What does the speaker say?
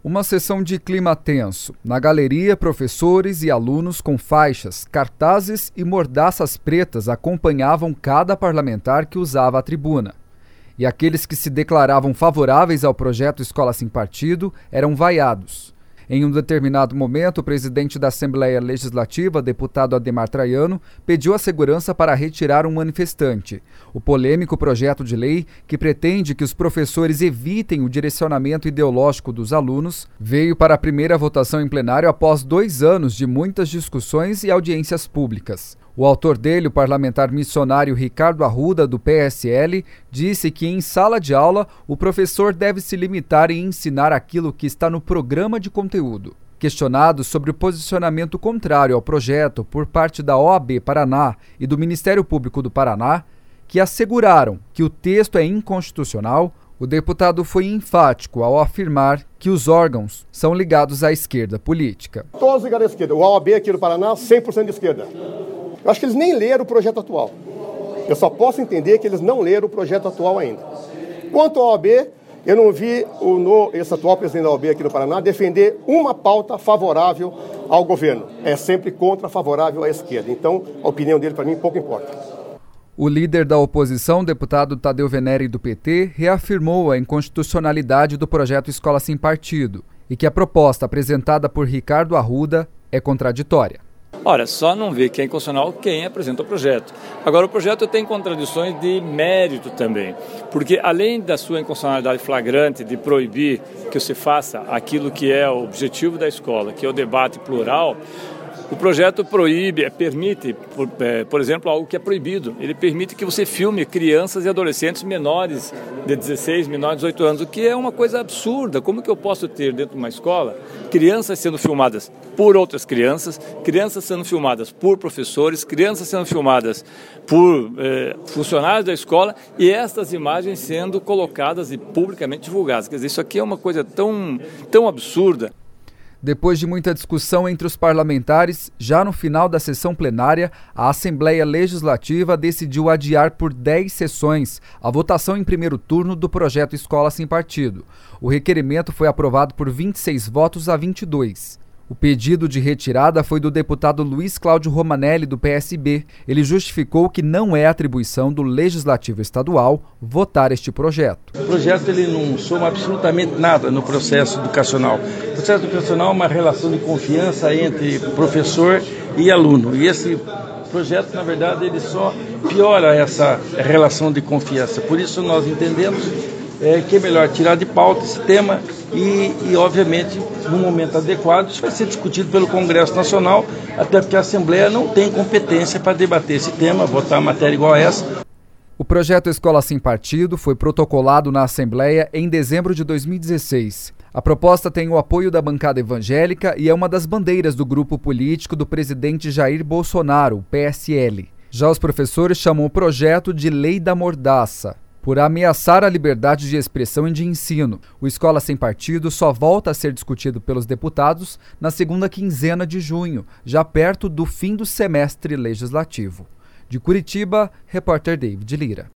Uma sessão de clima tenso. Na galeria, professores e alunos com faixas, cartazes e mordaças pretas acompanhavam cada parlamentar que usava a tribuna. E aqueles que se declaravam favoráveis ao projeto Escola Sem Partido eram vaiados. Em um determinado momento, o presidente da Assembleia Legislativa, deputado Adhemar Traiano, pediu a segurança para retirar um manifestante. O polêmico projeto de lei, que pretende que os professores evitem o direcionamento ideológico dos alunos, veio para a primeira votação em plenário após 2 anos de muitas discussões e audiências públicas. O autor dele, o parlamentar missionário Ricardo Arruda, do PSL, disse que em sala de aula o professor deve se limitar em ensinar aquilo que está no programa de conteúdo. Questionado sobre o posicionamento contrário ao projeto por parte da OAB Paraná e do Ministério Público do Paraná, que asseguraram que o texto é inconstitucional, o deputado foi enfático ao afirmar que os órgãos são ligados à esquerda política. Todos ligados à esquerda. O OAB aqui do Paraná, 100% de esquerda. Eu acho que eles nem leram o projeto atual. Eu só posso entender que eles não leram o projeto atual ainda. Quanto ao OAB, eu não vi esse atual presidente da OAB aqui no Paraná defender uma pauta favorável ao governo. É sempre contra, favorável à esquerda. Então, a opinião dele, para mim, pouco importa. O líder da oposição, deputado Tadeu Venere, do PT, reafirmou a inconstitucionalidade do projeto Escola Sem Partido e que a proposta apresentada por Ricardo Arruda é contraditória. Ora, só não vê que é inconstitucional quem apresenta o projeto. Agora, o projeto tem contradições de mérito também, porque além da sua inconstitucionalidade flagrante de proibir que se faça aquilo que é o objetivo da escola, que é o debate plural, o projeto permite, por exemplo, algo que é proibido. Ele permite que você filme crianças e adolescentes menores de 16, menores de 18 anos, o que é uma coisa absurda. Como que eu posso ter dentro de uma escola crianças sendo filmadas por outras crianças, crianças sendo filmadas por professores, crianças sendo filmadas por funcionários da escola e estas imagens sendo colocadas e publicamente divulgadas? Quer dizer, isso aqui é uma coisa tão absurda. Depois de muita discussão entre os parlamentares, já no final da sessão plenária, a Assembleia Legislativa decidiu adiar por 10 sessões a votação em primeiro turno do projeto Escola Sem Partido. O requerimento foi aprovado por 26 votos a 22. O pedido de retirada foi do deputado Luiz Cláudio Romanelli, do PSB. Ele justificou que não é atribuição do Legislativo Estadual votar este projeto. O projeto ele não soma absolutamente nada no processo educacional. O processo educacional é uma relação de confiança entre professor e aluno. E esse projeto, na verdade, ele só piora essa relação de confiança. Por isso nós entendemos que é melhor tirar de pauta esse tema e, obviamente, no momento adequado, isso vai ser discutido pelo Congresso Nacional, até porque a Assembleia não tem competência para debater esse tema, votar matéria igual a essa. O projeto Escola Sem Partido foi protocolado na Assembleia em dezembro de 2016. A proposta tem o apoio da bancada evangélica e é uma das bandeiras do grupo político do presidente Jair Bolsonaro, o PSL. Já os professores chamam o projeto de Lei da Mordaça, por ameaçar a liberdade de expressão e de ensino. O Escola Sem Partido só volta a ser discutido pelos deputados na segunda quinzena de junho, já perto do fim do semestre legislativo. De Curitiba, repórter David Lira.